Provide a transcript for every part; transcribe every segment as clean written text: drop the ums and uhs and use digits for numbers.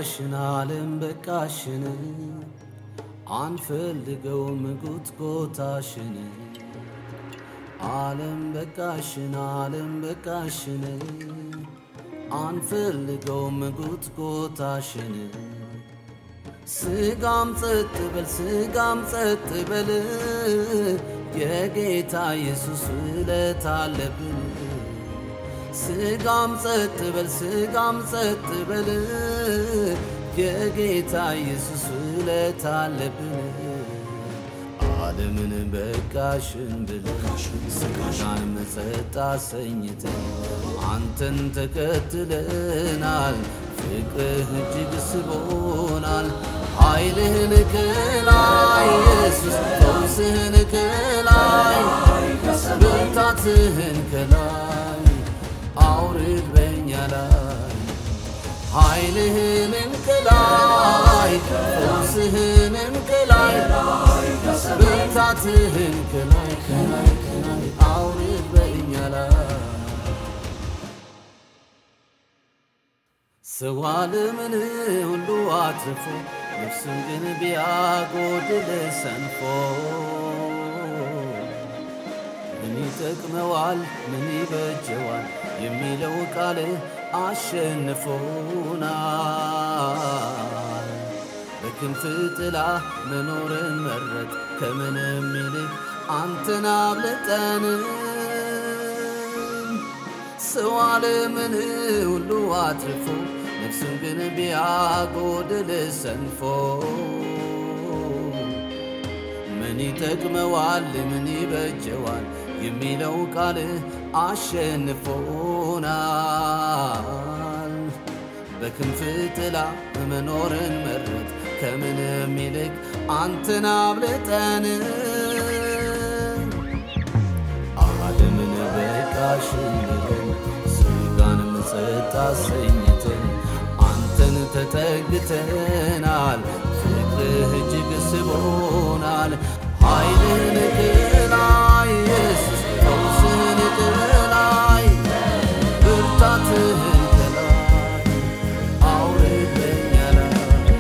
በቃሽን ዓለም በቃሽን አንፈልገውም ጉትጎታሽን ዓለም በቃሽን አንፈልገውም ጉትጎታሽን ስጋም ጸጥ በል የጌታ ኢየሱስ ውለታ አለብን ስጋም ጸጥ በል የጌታ ኢየሱስ ውለታ አለብን ዓለምን በቃሽን ብለሽ ስጋን መጸጥ አሰኝተን አንተን ተከትለናል ፍቅርህ እጅግ ስቦናል ኃይልህን ከላይ ኢየሱስ ፈውስህን ከላይ ብርታትህን ከላይ አውርድ በእኛ ላይ ኃይልህን ከላይ ፈውስህን ከላይ ብርታትህን ከላይ አውርድ በእኛ ላይ ሰው ዓለምን ሁሉ አትርፎ ነፍሱን ግን ቢያጎድል ሰንፎ ምን ይጠቅመዋል ምን ይበጀዋል የሚለው ቃል አሸንፎናል በክንፍ ጥላ መኖርን መረጥ ከምንም ይልቅ አንተን አብልጠን ሰው ዓለምን ሁሉ አትርፎ ነፍሱን ግን ቢያጎድል ሰንፎ ምን ይጠቅመዋል ምን ይበጀዋል የሚለው ቃል አሸንፎናል በክንፍ ጥላ መኖርን መረጥ ከምንም ይልቅ አንተን አብልጠን ዓለምን በቃሽን ብለን ስጋንም ጸጥ አሰኝተን አንተን ተጠግተናል ፍቅርህ እጅግ ስቦናል ኃይልህን ከላይ ኢየሱስ ፈውስህን ከላይ ብርታትህን ከላይ አውርድ በእኛ ላይ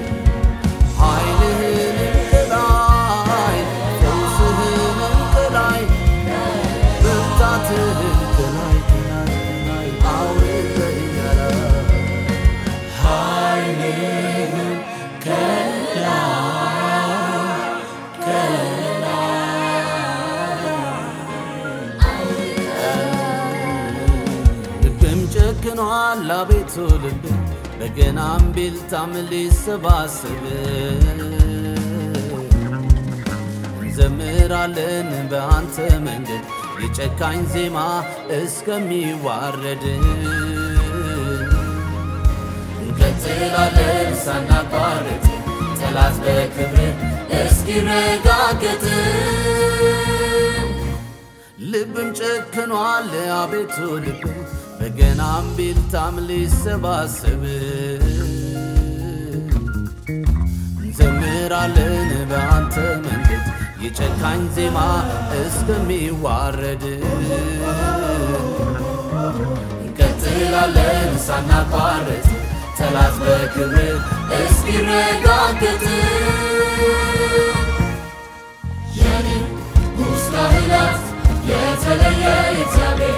ኃይልህን ከላይ ፈውስህን ከላይ ብርታትህን ከላይ አውርድ በእኛ ላይ ኃይልህን ጨክኗል አቤቱ ልብ በገናም ቢልታም ሊሰባሰብ እንዘምራለን በአንተ መንገድ የጨካኝ ዜማ እስከሚዋረድ እንቀጥላለን ሳናቋርጥ ጠላት በክብር እስኪረጋገጥ ልብም ጨክኗል አቤቱ ልብ በገናም ቢልታም ሊሰባሰብ እንዘምራለን በአንተ መንገድ የጨካኝ ዜማ እስከሚዋረድ እንቀጥላለን ሳናቋርጥ ጠላት በክብር እስኪረጋገጥ የኔ ሙስናህላት የተለየ እግዚአብሔር